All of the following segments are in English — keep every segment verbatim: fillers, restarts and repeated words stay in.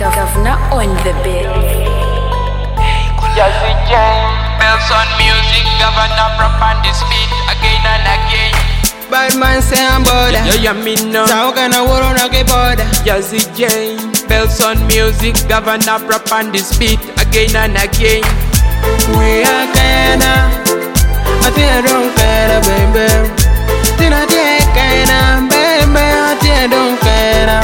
Governor on the beat. Jazzy Jane, bells on music, Governor prop on this beat again and again. Bad man say I'm border. Yeah, yeah, me know. Sao kana woro na ke border. Jazzy Jane, bells on music, Governor prop on this beat again and again. We are kinda, I think I don't care, baby. Tina take kinda, baby. I think I don't care.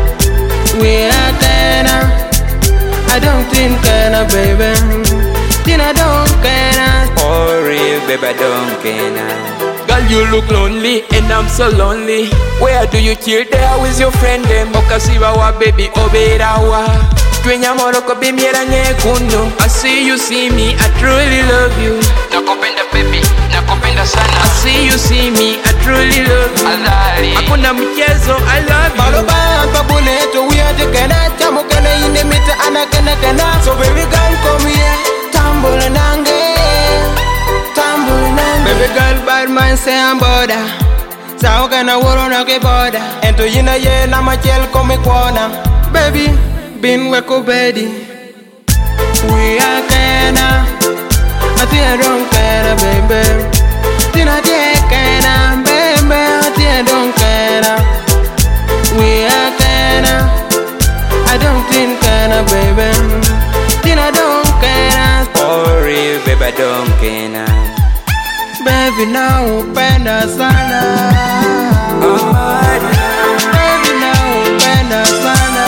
We are kinda, I don't think kinda, baby. Tina don't care. For real, baby, I don't care now. Girl, you look lonely and I'm so lonely. Where do you chill there with your friend them? Okasiwa wa baby oberawa. Twenya moroko bimiera nyekuno. I see you see me, I truly love you. Nakopenda baby, nakopenda sana. I see you see me, I truly love you. Alali hakuna mchezo, I love you. Malo ba babule to we are together. Chamo kana ine mita ana kana kana. So baby girl come here, tambul nange, tambul nange. Baby girl bad man say I'm border. Sao kana woro na ke border. Ento yina ye na machel come kwana. Baby been weko bedi. We are kinda, I think I don't care, baby. Tina take kinda, baby. I think I don't care. We are kinda, I don't think kinda, baby. Tina don't care. For real, baby, I don't care now. Baby now upenda sana. Oh, Baby now upenda sana.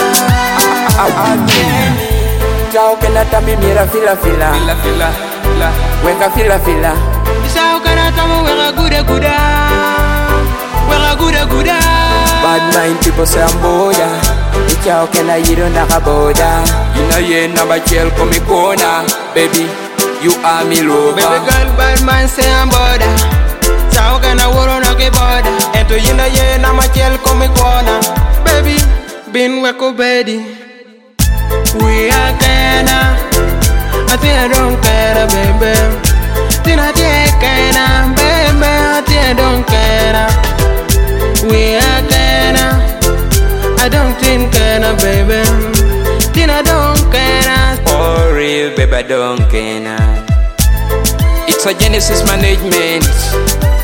again. Chao kena tami mira fila fila. Fila fila fila. Weka fila fila. Sao kana tamu wera guda guda. Wera guda guda. Bad mind people say I'm boda. Chao kena yiro nakaboda. Ina ye na bachel komi kona. Baby, you are me lover. Baby girl bad man say I'm border. Sao kana woro na ke border. Ento yina ye na machel komi kona. Baby, bin weko bedi. We are kinda, I think I don't care, baby. Tina take kinda, baby. I think I don't care. We are kinda, I don't think kinda, baby. Tina don't care. For real, baby, I don't care now. It's a Genesis management.